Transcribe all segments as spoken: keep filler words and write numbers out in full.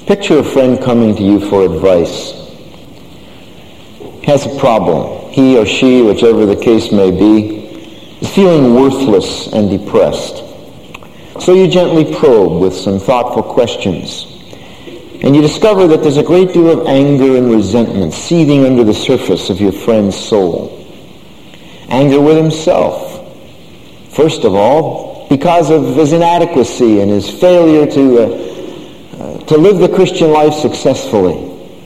Picture a friend coming to you for advice. Has a problem. He or she, whichever the case may be, is feeling worthless and depressed. So you gently probe with some thoughtful questions. And you discover that there's a great deal of anger and resentment seething under the surface of your friend's soul. Anger with himself, first of all, because of his inadequacy and his failure to, uh, uh, to live the Christian life successfully.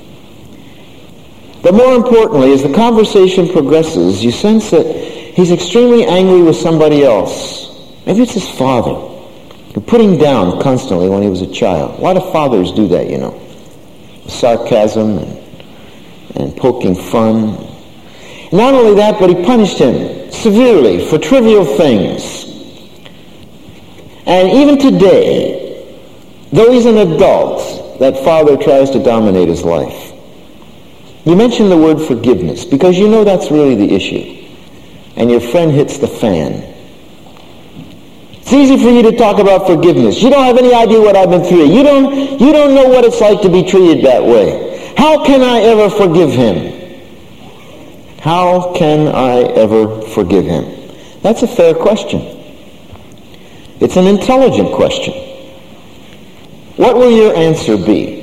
But more importantly, as the conversation progresses, you sense that he's extremely angry with somebody else. Maybe it's his father, who put him down constantly when he was a child. A lot of fathers do that, you know. Sarcasm and, and poking fun. Not only that, but he punished him severely for trivial things. And even today, though he's an adult, that father tries to dominate his life. You mention the word forgiveness because you know that's really the issue. And your friend hits the fan. It's easy for you to talk about forgiveness. You don't have any idea what I've been through. You don't, you don't know what it's like to be treated that way. How can I ever forgive him? How can I ever forgive him? That's a fair question. It's an intelligent question. What will your answer be?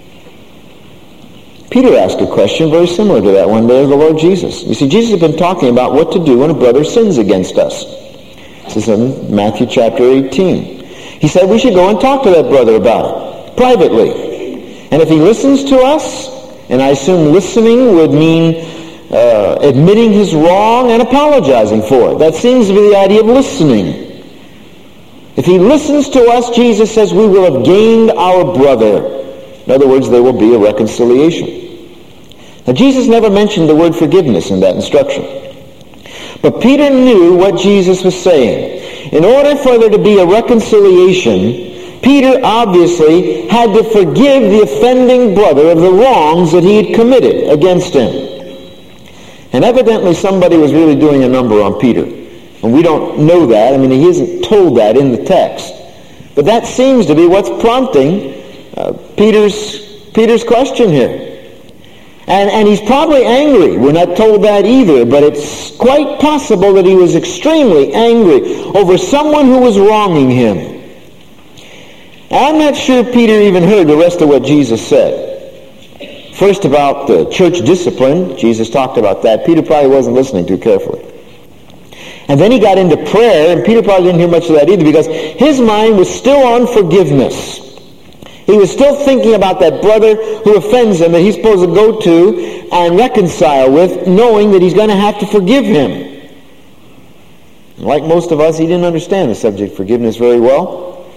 Peter asked a question very similar to that one day of the Lord Jesus. You see, Jesus had been talking about what to do when a brother sins against us. This is in Matthew chapter eighteen. He said we should go and talk to that brother about it, privately. And if he listens to us, and I assume listening would mean uh, admitting his wrong and apologizing for it. That seems to be the idea of listening. If he listens to us, Jesus says we will have gained our brother. In other words, there will be a reconciliation. Now, Jesus never mentioned the word forgiveness in that instruction. But Peter knew what Jesus was saying. In order for there to be a reconciliation, Peter obviously had to forgive the offending brother of the wrongs that he had committed against him. And evidently somebody was really doing a number on Peter. And we don't know that. I mean, he isn't told that in the text. But that seems to be what's prompting uh, Peter's, Peter's question here. And, and he's probably angry. We're not told that either, but it's quite possible that he was extremely angry over someone who was wronging him. And I'm not sure Peter even heard the rest of what Jesus said. First, about the church discipline. Jesus talked about that. Peter probably wasn't listening too carefully. And then he got into prayer, and Peter probably didn't hear much of that either because his mind was still on forgiveness. He was still thinking about that brother who offends him that he's supposed to go to and reconcile with, knowing that he's going to have to forgive him. Like most of us, he didn't understand the subject of forgiveness very well.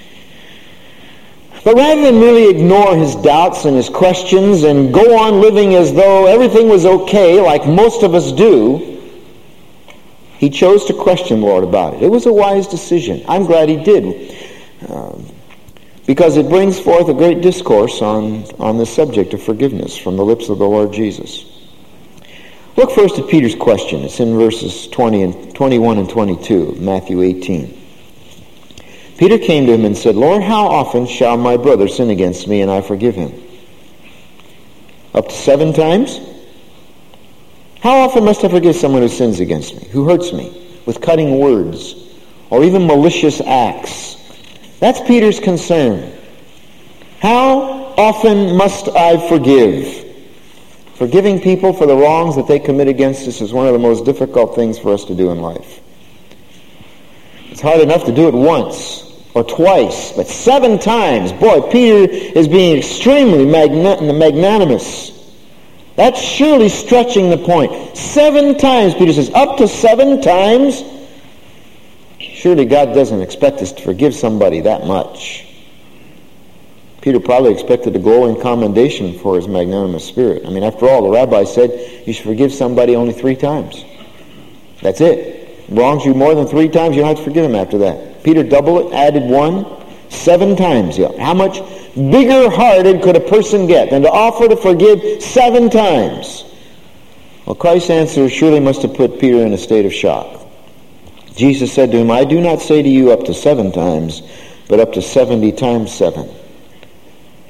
But rather than merely ignore his doubts and his questions and go on living as though everything was okay, like most of us do, he chose to question the Lord about it. It was a wise decision. I'm glad he did. Um, Because it brings forth a great discourse on, on the subject of forgiveness from the lips of the Lord Jesus. Look first at Peter's question. It's in verses twenty and twenty-one and twenty-two of Matthew eighteen. Peter came to him and said, Lord, how often shall my brother sin against me and I forgive him? Up to seven times? How often must I forgive someone who sins against me, who hurts me with cutting words or even malicious acts? That's Peter's concern. How often must I forgive? Forgiving people for the wrongs that they commit against us is one of the most difficult things for us to do in life. It's hard enough to do it once or twice, but seven times. Boy, Peter is being extremely magna- magnanimous. That's surely stretching the point. Seven times, Peter says, up to seven times? Surely God doesn't expect us to forgive somebody that much. Peter probably expected a glowing commendation for his magnanimous spirit. I mean, after all, the rabbi said you should forgive somebody only three times. That's it. Wrongs you more than three times, you don't have to forgive him after that. Peter doubled it, added one, seven times. Yeah. How much bigger-hearted could a person get than to offer to forgive seven times? Well, Christ's answer surely must have put Peter in a state of shock. Jesus said to him, I do not say to you up to seven times, but up to seventy times seven.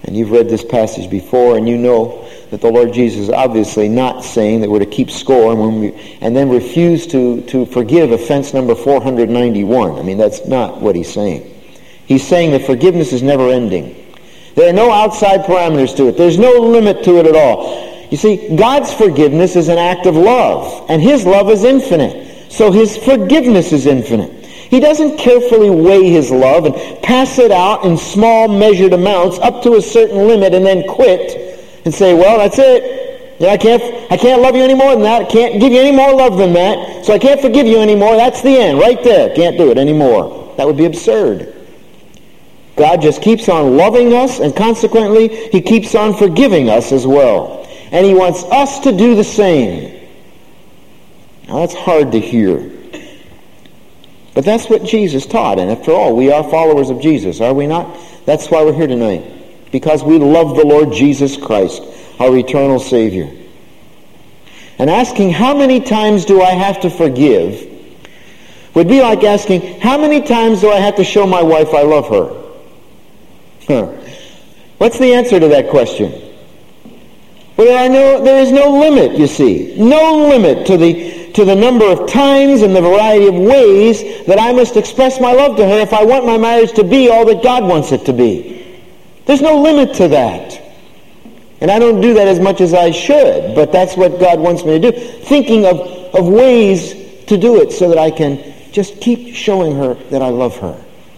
And you've read this passage before, and you know that the Lord Jesus is obviously not saying that we're to keep score and, when we, and then refuse to, to forgive offense number four hundred ninety-one. I mean, that's not what he's saying. He's saying that forgiveness is never ending. There are no outside parameters to it. There's no limit to it at all. You see, God's forgiveness is an act of love, and his love is infinite. So his forgiveness is infinite. He doesn't carefully weigh his love and pass it out in small measured amounts up to a certain limit and then quit and say, well, that's it. Yeah, I can't I can't love you any more than that. I can't give you any more love than that. So I can't forgive you anymore. That's the end. Right there. Can't do it anymore. That would be absurd. God just keeps on loving us, and consequently, he keeps on forgiving us as well. And he wants us to do the same. Now, that's hard to hear. But that's what Jesus taught. And after all, we are followers of Jesus, are we not? That's why we're here tonight. Because we love the Lord Jesus Christ, our eternal Savior. And asking, how many times do I have to forgive, would be like asking, how many times do I have to show my wife I love her? Huh. What's the answer to that question? Well, there, are no, there is no limit, you see. No limit to the, to the number of times and the variety of ways that I must express my love to her if I want my marriage to be all that God wants it to be. There's no limit to that. And I don't do that as much as I should, but that's what God wants me to do. Thinking of, of ways to do it so that I can just keep showing her that I love her.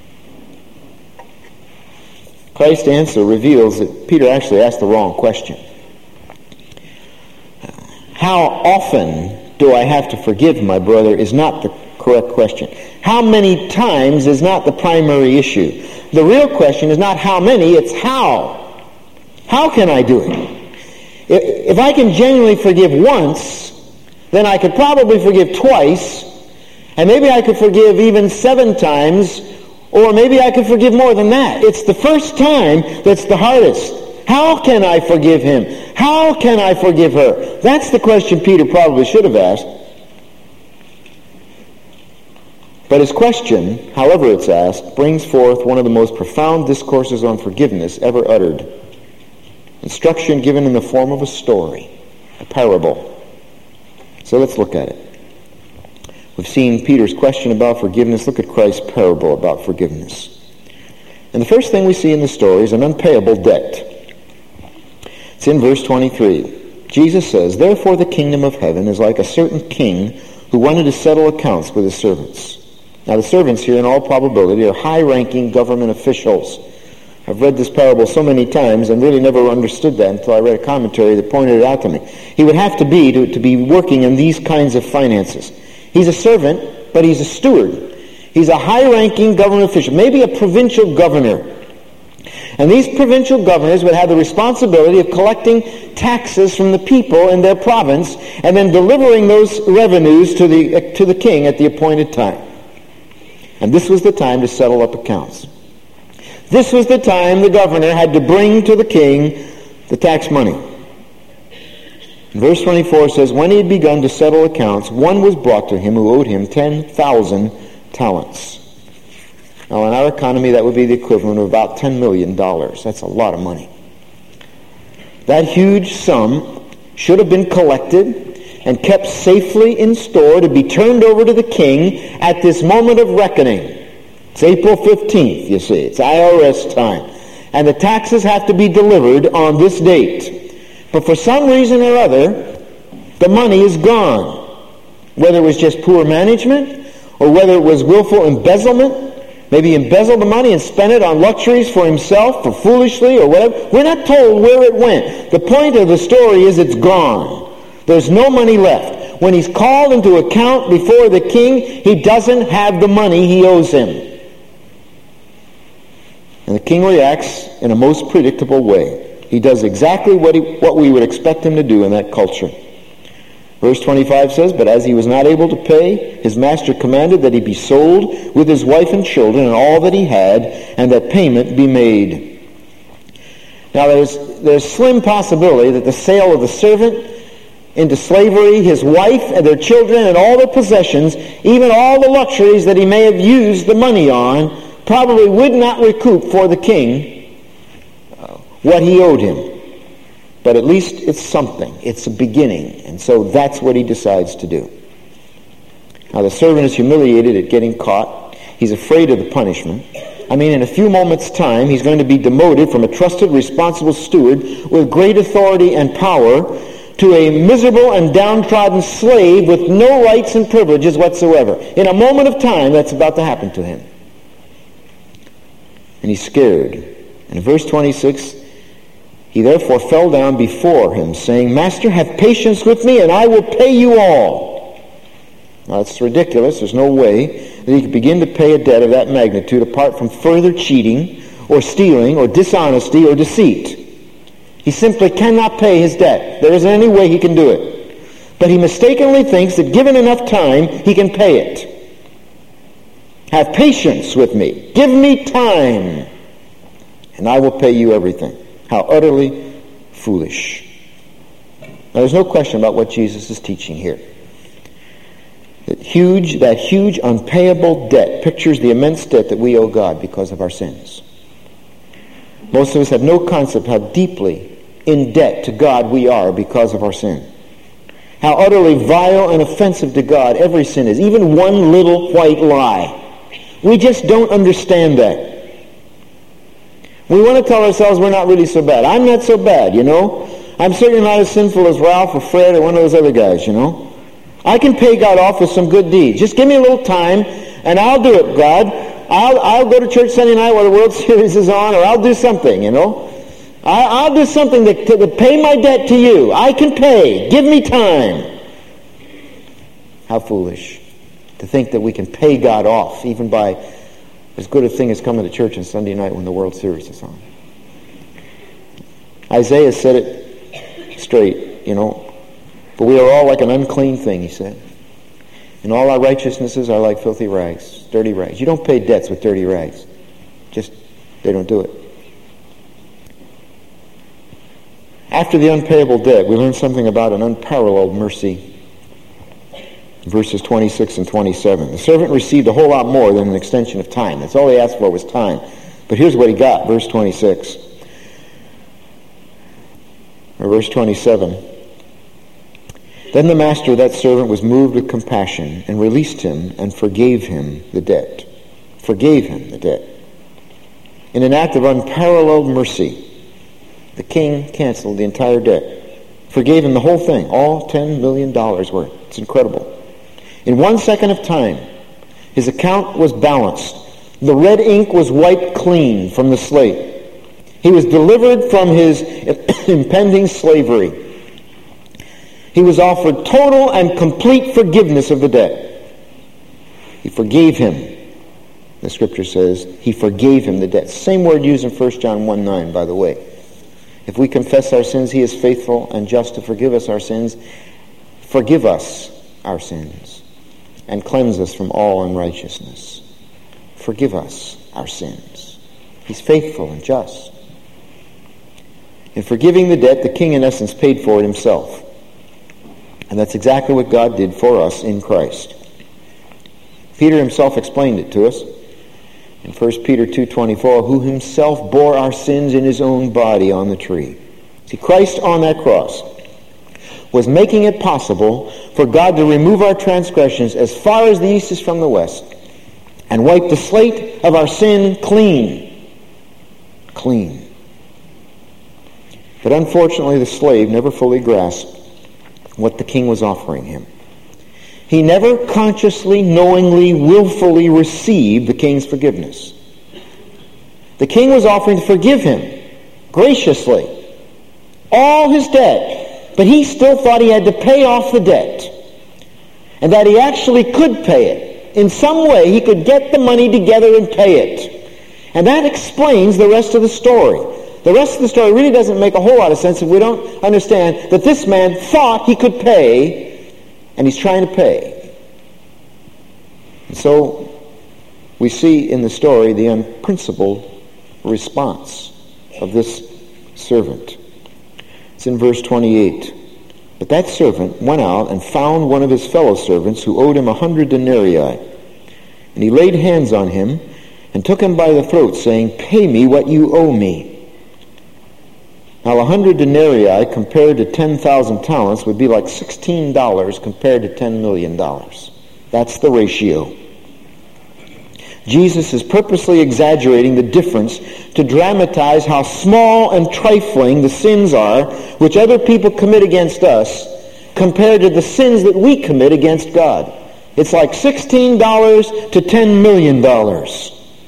Christ's answer reveals that Peter actually asked the wrong question. How often do I have to forgive my brother is not the correct question. How many times is not the primary issue. The real question is not how many, it's how. How can I do it? If I can genuinely forgive once, then I could probably forgive twice, and maybe I could forgive even seven times, or maybe I could forgive more than that. It's the first time that's the hardest. How can I forgive him? How can I forgive her? That's the question Peter probably should have asked. But his question, however it's asked, brings forth one of the most profound discourses on forgiveness ever uttered. Instruction given in the form of a story, a parable. So let's look at it. We've seen Peter's question about forgiveness. Look at Christ's parable about forgiveness. And the first thing we see in the story is an unpayable debt. It's in verse twenty-three. Jesus says, "Therefore the kingdom of heaven is like a certain king who wanted to settle accounts with his servants." Now the servants here in all probability are high-ranking government officials. I've read this parable so many times and really never understood that until I read a commentary that pointed it out to me. He would have to be to, to be working in these kinds of finances. He's a servant, but he's a steward. He's a high-ranking government official, maybe a provincial governor. And these provincial governors would have the responsibility of collecting taxes from the people in their province and then delivering those revenues to the, to the king at the appointed time. And this was the time to settle up accounts. This was the time the governor had to bring to the king the tax money. And verse twenty-four says, "When he had begun to settle accounts, one was brought to him who owed him ten thousand talents." Now, in our economy, that would be the equivalent of about ten million dollars. That's a lot of money. That huge sum should have been collected and kept safely in store to be turned over to the king at this moment of reckoning. It's April fifteenth, you see. It's I R S time. And the taxes have to be delivered on this date. But for some reason or other, the money is gone. Whether it was just poor management or whether it was willful embezzlement. Maybe he embezzled the money and spent it on luxuries for himself or foolishly or whatever. We're not told where it went. The point of the story is it's gone. There's no money left. When he's called into account before the king, he doesn't have the money he owes him. And the king reacts in a most predictable way. He does exactly what, he, what we would expect him to do in that culture. Verse twenty-five says, "But as he was not able to pay, his master commanded that he be sold with his wife and children and all that he had, and that payment be made." Now there's, there's slim possibility that the sale of the servant into slavery, his wife and their children and all their possessions, even all the luxuries that he may have used the money on, probably would not recoup for the king what he owed him. But at least it's something. It's a beginning. And so that's what he decides to do. Now the servant is humiliated at getting caught. He's afraid of the punishment. I mean, in a few moments' time, he's going to be demoted from a trusted, responsible steward with great authority and power to a miserable and downtrodden slave with no rights and privileges whatsoever. In a moment of time, that's about to happen to him. And he's scared. And in verse twenty-six, he therefore fell down before him, saying, Master, have patience with me, and I will pay you all. Now, it's ridiculous. There's no way that he could begin to pay a debt of that magnitude apart from further cheating or stealing or dishonesty or deceit. He simply cannot pay his debt. There isn't any way he can do it. But he mistakenly thinks that given enough time, he can pay it. Have patience with me. Give me time, and I will pay you everything. How utterly foolish. Now, there's no question about what Jesus is teaching here. That huge, that huge unpayable debt pictures the immense debt that we owe God because of our sins. Most of us have no concept how deeply in debt to God we are because of our sin. How utterly vile and offensive to God every sin is, even one little white lie. We just don't understand that. We want to tell ourselves we're not really so bad. I'm not so bad, you know. I'm certainly not as sinful as Ralph or Fred or one of those other guys, you know. I can pay God off with some good deeds. Just give me a little time, and I'll do it, God. I'll, I'll go to church Sunday night while the World Series is on, or I'll do something, you know. I, I'll do something to, to, to pay my debt to you. I can pay. Give me time. How foolish to think that we can pay God off even by as good a thing as coming to church on Sunday night when the World Series is on. Isaiah said it straight, you know. For we are all like an unclean thing, he said. And all our righteousnesses are like filthy rags, dirty rags. You don't pay debts with dirty rags. Just, they don't do it. After the unpayable debt, we learn something about an unparalleled mercy. Verses twenty-six and twenty-seven. The servant received a whole lot more than an extension of time. That's all he asked for was time. But here's what he got, verse twenty-six. Or verse twenty-seven. Then the master of that servant was moved with compassion and released him and forgave him the debt. Forgave him the debt. In an act of unparalleled mercy, the king canceled the entire debt. Forgave him the whole thing, all ten million dollars worth. It's incredible. In one second of time, his account was balanced. The red ink was wiped clean from the slate. He was delivered from his impending slavery. He was offered total and complete forgiveness of the debt. He forgave him. The scripture says he forgave him the debt. Same word used in First John one nine, by the way. If we confess our sins, he is faithful and just to forgive us our sins. Forgive us our sins and cleanse us from all unrighteousness. Forgive us our sins. He's faithful and just. In forgiving the debt, the king in essence paid for it himself. And that's exactly what God did for us in Christ. Peter himself explained it to us in First Peter two twenty-four, who himself bore our sins in his own body on the tree. See, Christ on that cross was making it possible for God to remove our transgressions as far as the east is from the west and wipe the slate of our sin clean. Clean. But unfortunately, the slave never fully grasped what the king was offering him. He never consciously, knowingly, willfully received the king's forgiveness. The king was offering to forgive him graciously all his debt, but he still thought he had to pay off the debt and that he actually could pay it. In some way, he could get the money together and pay it. And that explains the rest of the story. The rest of the story really doesn't make a whole lot of sense if we don't understand that this man thought he could pay, and he's trying to pay. And so we see in the story the unprincipled response of this servant. It's in verse twenty-eight. But that servant went out and found one of his fellow servants who owed him a hundred denarii. And he laid hands on him and took him by the throat, saying, "Pay me what you owe me." Now, a hundred denarii compared to ten thousand talents would be like sixteen dollars compared to ten million dollars. That's the ratio. Jesus is purposely exaggerating the difference to dramatize how small and trifling the sins are which other people commit against us compared to the sins that we commit against God. It's like sixteen dollars to ten million dollars.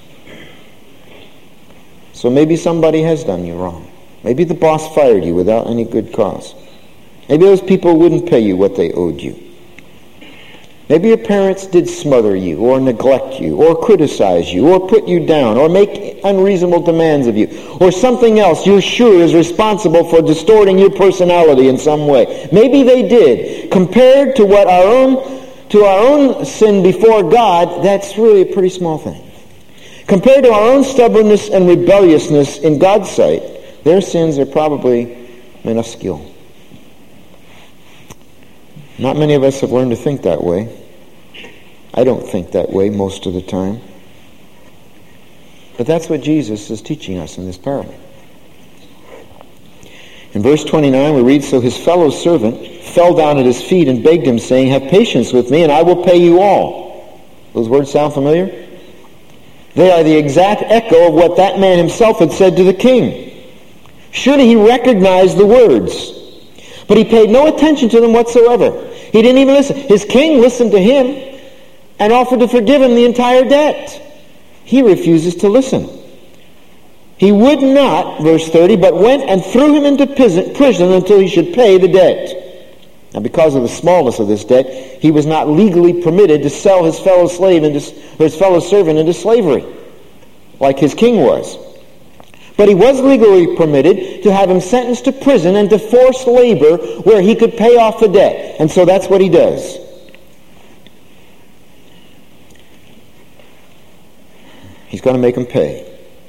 So maybe somebody has done you wrong. Maybe the boss fired you without any good cause. Maybe those people wouldn't pay you what they owed you. Maybe your parents did smother you or neglect you or criticize you or put you down or make unreasonable demands of you or something else you're sure is responsible for distorting your personality in some way. Maybe they did. Compared to what our own, to our own sin before God, that's really a pretty small thing. Compared to our own stubbornness and rebelliousness in God's sight, their sins are probably minuscule. Not many of us have learned to think that way. I don't think that way most of the time. But that's what Jesus is teaching us in this parable. In verse twenty-nine we read, "So his fellow servant fell down at his feet and begged him, saying, 'Have patience with me, and I will pay you all.'" Those words sound familiar? They are the exact echo of what that man himself had said to the king. Surely he recognized the words, but he paid no attention to them whatsoever. He didn't even listen. His king listened to him and offered to forgive him the entire debt. He refuses to listen. He would not, verse thirty, but went and threw him into prison until he should pay the debt. Now, because of the smallness of this debt, he was not legally permitted to sell his fellow slave into, or his fellow servant into slavery, like his king was. But he was legally permitted to have him sentenced to prison and to forced labor where he could pay off the debt. And so that's what he does. He's going to make him pay.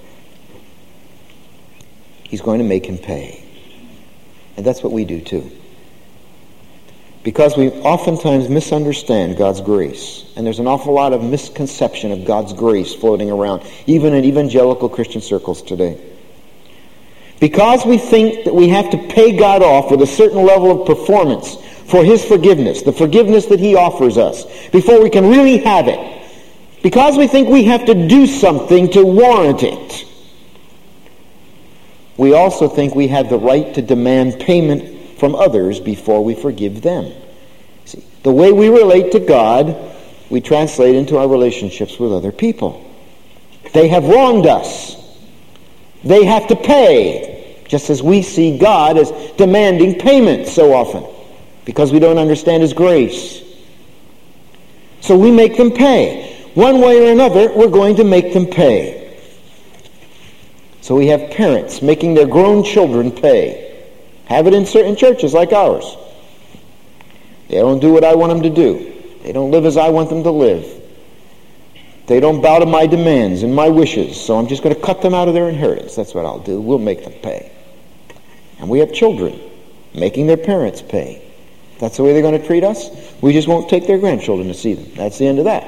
He's going to make him pay. And that's what we do too. Because we oftentimes misunderstand God's grace. And there's an awful lot of misconception of God's grace floating around, even in evangelical Christian circles today. Because we think that we have to pay God off with a certain level of performance for his forgiveness, the forgiveness that he offers us, before we can really have it. Because we think we have to do something to warrant it. We also think we have the right to demand payment from others before we forgive them. See, the way we relate to God, we translate into our relationships with other people. They have wronged us. They have to pay, just as we see God as demanding payment so often, because we don't understand his grace. So we make them pay. One way or another, we're going to make them pay. So we have parents making their grown children pay. Have it in certain churches like ours. They don't do what I want them to do. They don't live as I want them to live. They don't bow to my demands and my wishes, so I'm just going to cut them out of their inheritance. That's what I'll do. We'll make them pay. And we have children making their parents pay. That's the way they're going to treat us. We just won't take their grandchildren to see them. That's the end of that.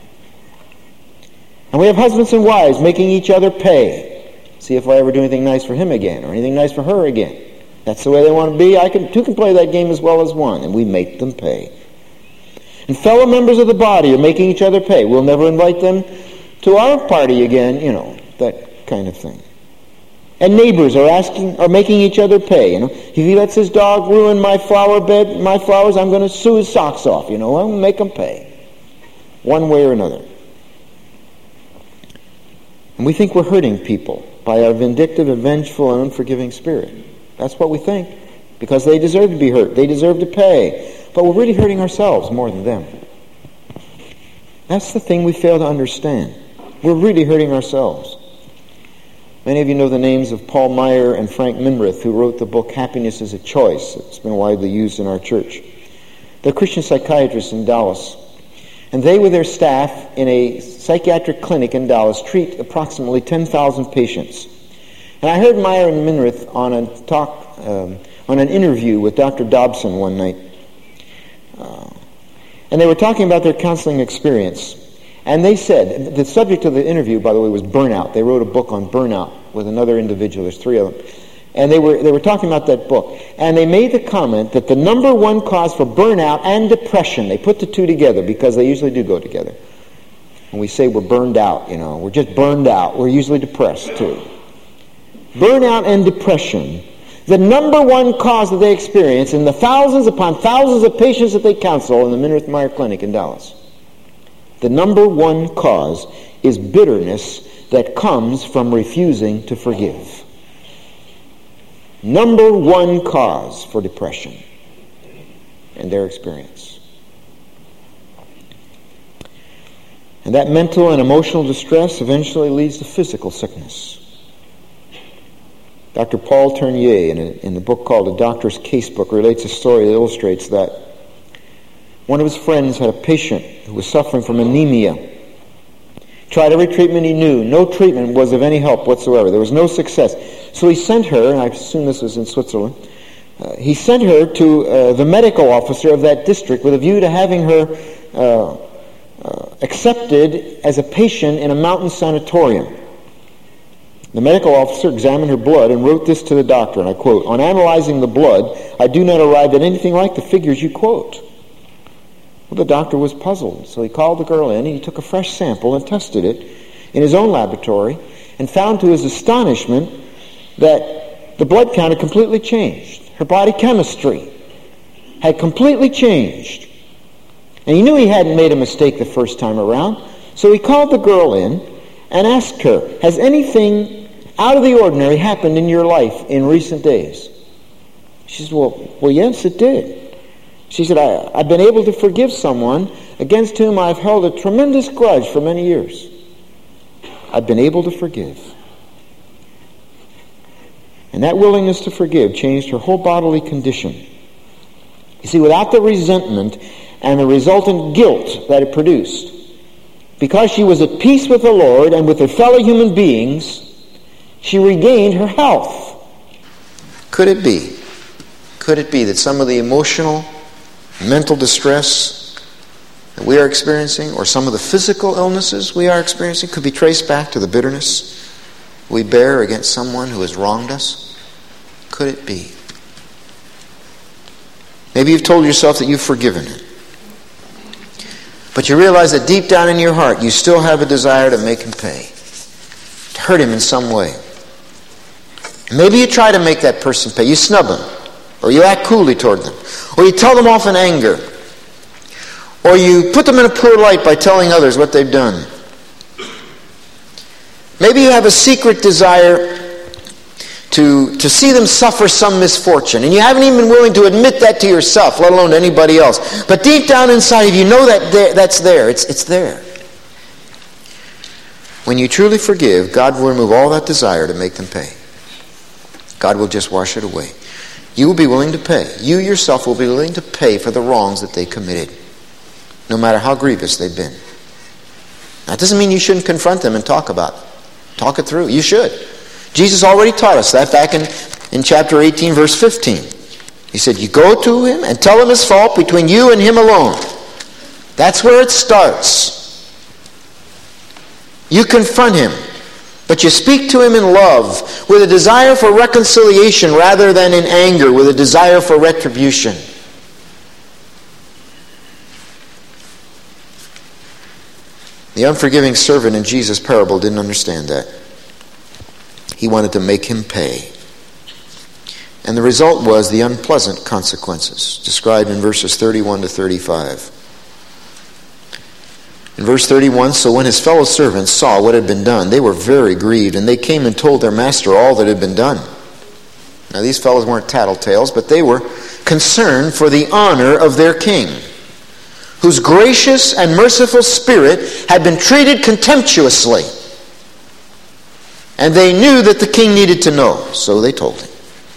And we have husbands and wives making each other pay. See if I ever do anything nice for him again or anything nice for her again. That's the way they want to be. I can, two can play that game as well as one, and we make them pay. And fellow members of the body are making each other pay. We'll never invite them to our party again, you know, that kind of thing. And neighbors are asking, are making each other pay. You know, if he lets his dog ruin my flower bed, my flowers, I'm going to sue his socks off. You know, I'll make them pay, one way or another. And we think we're hurting people by our vindictive, vengeful, and unforgiving spirit. That's what we think, because they deserve to be hurt. They deserve to pay. But we're really hurting ourselves more than them. That's the thing we fail to understand. We're really hurting ourselves. Many of you know the names of Paul Meyer and Frank Minrith, who wrote the book Happiness is a Choice. It's been widely used in our church. They're Christian psychiatrists in Dallas. And they, with their staff in a psychiatric clinic in Dallas, treat approximately ten thousand patients. And I heard Meyer and Minrith on a talk, um, on an interview with Doctor Dobson one night. Uh, and they were talking about their counseling experience. And they said, the subject of the interview, by the way, was burnout. They wrote a book on burnout with another individual. There's three of them. And they were they were talking about that book. And they made the comment that the number one cause for burnout and depression, they put the two together because they usually do go together. When we say we're burned out, you know, we're just burned out. We're usually depressed too. Burnout and depression, the number one cause that they experience in the thousands upon thousands of patients that they counsel in the Minirth Meyer Clinic in Dallas, the number one cause is bitterness that comes from refusing to forgive. Number one cause for depression in their experience. And that mental and emotional distress eventually leads to physical sickness. Doctor Paul Tournier, in, a, in the book called A Doctor's Casebook, relates a story that illustrates that. One of his friends had a patient who was suffering from anemia. Tried every treatment he knew. No treatment was of any help whatsoever. There was no success. So he sent her, and I assume this was in Switzerland, uh, he sent her to uh, the medical officer of that district with a view to having her uh, uh, accepted as a patient in a mountain sanatorium. The medical officer examined her blood and wrote this to the doctor, and I quote, "On analyzing the blood, I do not arrive at anything like the figures you quote." Well, the doctor was puzzled, so he called the girl in and he took a fresh sample and tested it in his own laboratory and found to his astonishment that the blood count had completely changed. Her body chemistry had completely changed. And he knew he hadn't made a mistake the first time around, so he called the girl in and asked her, "Has anything out of the ordinary happened in your life in recent days?" She said, well, well yes, it did. She said, I, I've been able to forgive someone against whom I've held a tremendous grudge for many years. I've been able to forgive. And that willingness to forgive changed her whole bodily condition. You see, without the resentment and the resultant guilt that it produced, because she was at peace with the Lord and with her fellow human beings, she regained her health. Could it be? Could it be that some of the emotional, mental distress that we are experiencing, or some of the physical illnesses we are experiencing, could be traced back to the bitterness we bear against someone who has wronged us? Could it be? Maybe you've told yourself that you've forgiven him, but you realize that deep down in your heart you still have a desire to make him pay, to hurt him in some way. Maybe you try to make that person pay. You snub them, or you act coolly toward them, or you tell them off in anger, or you put them in a poor light by telling others what they've done. Maybe you have a secret desire to, to see them suffer some misfortune, and you haven't even been willing to admit that to yourself, let alone to anybody else. But deep down inside of you, you know that there, that's there. It's, it's there. When you truly forgive, God will remove all that desire to make them pay. God will just wash it away. You will be willing to pay. You yourself will be willing to pay for the wrongs that they committed, no matter how grievous they've been. That doesn't mean you shouldn't confront them and talk about it. Talk it through. You should. Jesus already taught us that back in, in chapter eighteen, verse fifteen. He said, you go to him and tell him his fault between you and him alone. That's where it starts. You confront him, but you speak to him in love, with a desire for reconciliation rather than in anger, with a desire for retribution. The unforgiving servant in Jesus' parable didn't understand that. He wanted to make him pay. And the result was the unpleasant consequences, described in verses thirty-one to thirty-five. In verse thirty-one, so when his fellow servants saw what had been done, they were very grieved, and they came and told their master all that had been done. Now these fellows weren't tattletales, but they were concerned for the honor of their king, whose gracious and merciful spirit had been treated contemptuously. And they knew that the king needed to know, so they told him.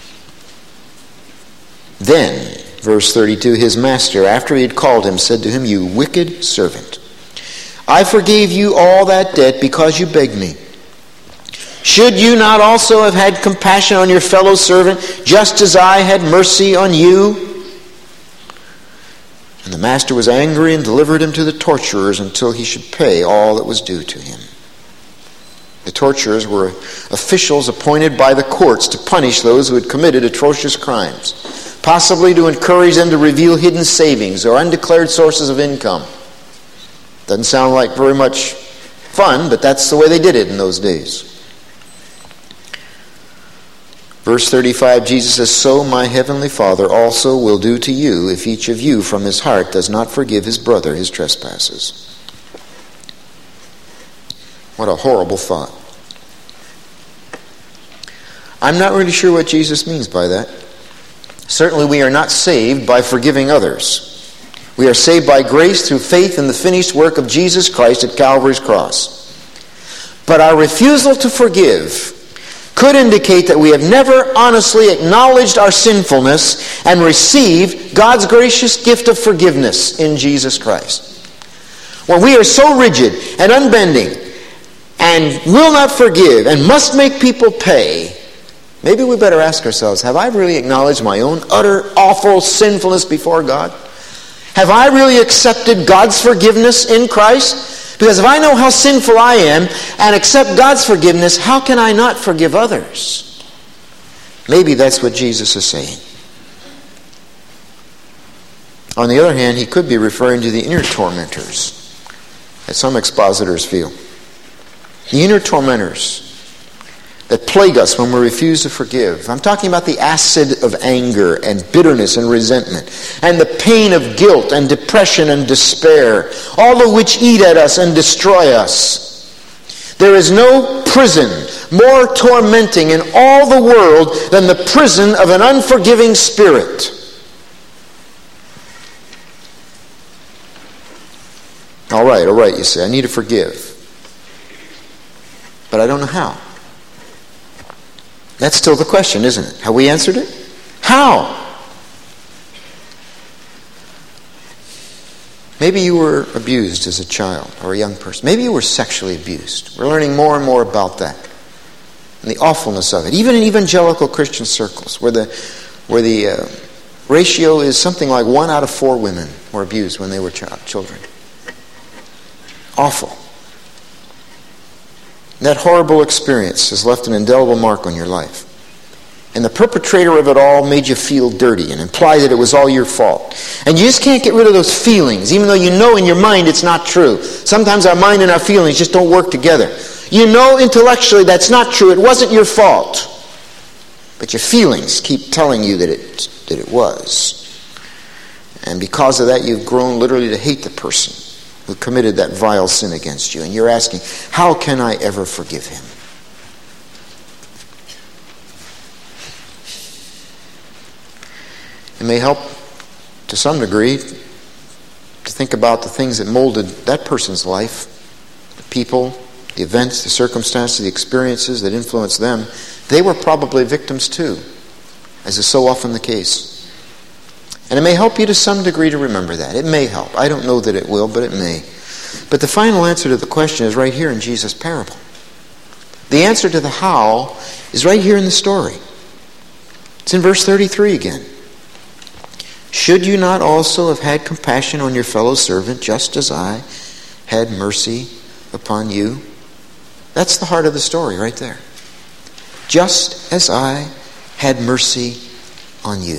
Then, verse thirty-two, his master, after he had called him, said to him, you wicked servant, I forgave you all that debt because you begged me. Should you not also have had compassion on your fellow servant, just as I had mercy on you? And the master was angry and delivered him to the torturers until he should pay all that was due to him. The torturers were officials appointed by the courts to punish those who had committed atrocious crimes, possibly to encourage them to reveal hidden savings or undeclared sources of income. Doesn't sound like very much fun, but that's the way they did it in those days. Verse thirty-five, Jesus says, "So my heavenly Father also will do to you if each of you from his heart does not forgive his brother his trespasses." What a horrible thought. I'm not really sure what Jesus means by that. Certainly we are not saved by forgiving others. We are saved by grace through faith in the finished work of Jesus Christ at Calvary's cross. But our refusal to forgive could indicate that we have never honestly acknowledged our sinfulness and received God's gracious gift of forgiveness in Jesus Christ. When we are so rigid and unbending and will not forgive and must make people pay, maybe we better ask ourselves, have I really acknowledged my own utter, awful sinfulness before God? Have I really accepted God's forgiveness in Christ? Because if I know how sinful I am and accept God's forgiveness, how can I not forgive others? Maybe that's what Jesus is saying. On the other hand, he could be referring to the inner tormentors, as some expositors feel. The inner tormentors that plague us when we refuse to forgive. I'm talking about the acid of anger and bitterness and resentment, and the pain of guilt and depression and despair, all of which eat at us and destroy us. There is no prison more tormenting in all the world than the prison of an unforgiving spirit. All right, all right, you say, I need to forgive. But I don't know how. That's still the question, isn't it? Have we answered it? How? Maybe you were abused as a child or a young person. Maybe you were sexually abused. We're learning more and more about that and the awfulness of it. Even in evangelical Christian circles, where the where the uh, ratio is something like one out of four women were abused when they were ch- children. Awful. That horrible experience has left an indelible mark on your life. And the perpetrator of it all made you feel dirty and imply that it was all your fault. And you just can't get rid of those feelings, even though you know in your mind it's not true. Sometimes our mind and our feelings just don't work together. You know intellectually that's not true. It wasn't your fault. But your feelings keep telling you that it, that it was. And because of that, you've grown literally to hate the person who committed that vile sin against you. And you're asking, how can I ever forgive him? It may help to some degree to think about the things that molded that person's life, the people, the events, the circumstances, the experiences that influenced them. They were probably victims too, as is so often the case. And it may help you to some degree to remember that. It may help. I don't know that it will, but it may. But the final answer to the question is right here in Jesus' parable. The answer to the how is right here in the story. It's in verse thirty-three again. Should you not also have had compassion on your fellow servant, just as I had mercy upon you? That's the heart of the story right there. Just as I had mercy on you.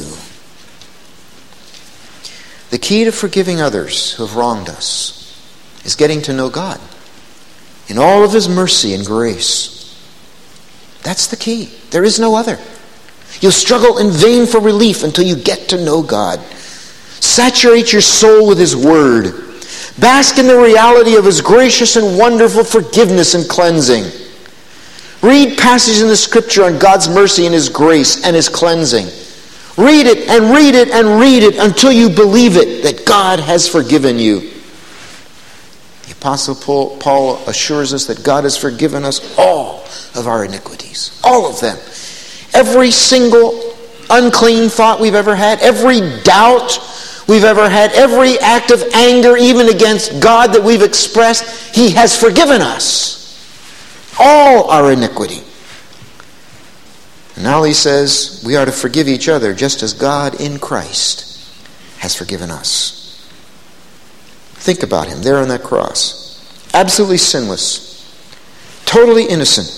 The key to forgiving others who have wronged us is getting to know God in all of his mercy and grace. That's the key. There is no other. You'll struggle in vain for relief until you get to know God. Saturate your soul with his word. Bask in the reality of his gracious and wonderful forgiveness and cleansing. Read passages in the scripture on God's mercy and his grace and his cleansing. Read it and read it and read it until you believe it, that God has forgiven you. The Apostle Paul assures us that God has forgiven us all of our iniquities. All of them. Every single unclean thought we've ever had, every doubt we've ever had, every act of anger even against God that we've expressed, he has forgiven us. All our iniquity. And now he says we are to forgive each other just as God in Christ has forgiven us. Think about him there on that cross. Absolutely sinless. totally innocent,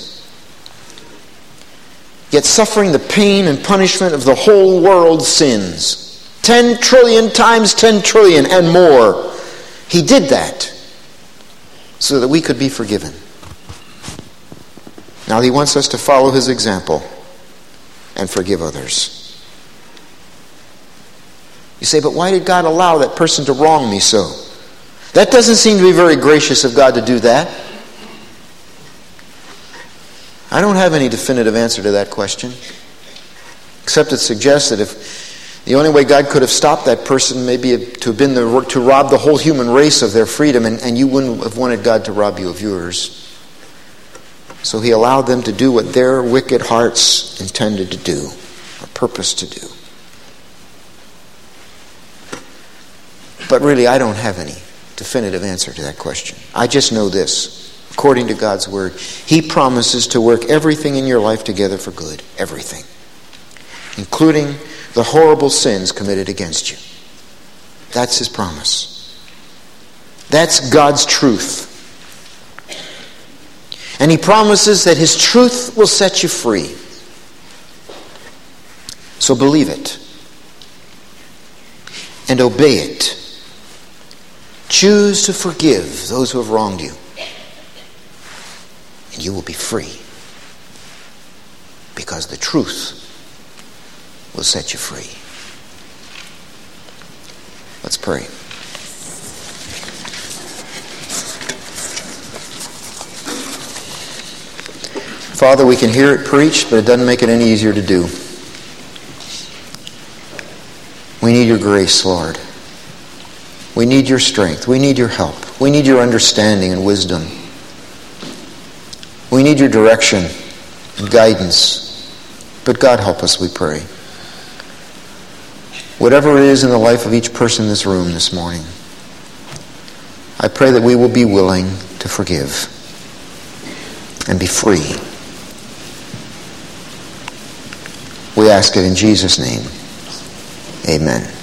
yet suffering the pain and punishment of the whole world's sins. Ten trillion times ten trillion and more. He did that so that we could be forgiven. Now he wants us to follow his example and forgive others. You say, but why did God allow that person to wrong me so? That doesn't seem to be very gracious of God to do that. I don't have any definitive answer to that question, except it suggests that if the only way God could have stopped that person maybe to have been the, to rob the whole human race of their freedom, and, and you wouldn't have wanted God to rob you of yours. So he allowed them to do what their wicked hearts intended to do, or purposed to do. But really, I don't have any definitive answer to that question. I just know this. According to God's word, he promises to work everything in your life together for good. Everything. Including the horrible sins committed against you. That's his promise. That's God's truth. And he promises that his truth will set you free. So believe it. And obey it. Choose to forgive those who have wronged you. And you will be free. Because the truth will set you free. Let's pray. Father, we can hear it preached, but it doesn't make it any easier to do. We need your grace, Lord. We need your strength. We need your help. We need your understanding and wisdom. We need your direction and guidance. But God, help us, we pray. Whatever it is in the life of each person in this room this morning, I pray that we will be willing to forgive and be free. We ask it in Jesus' name. Amen.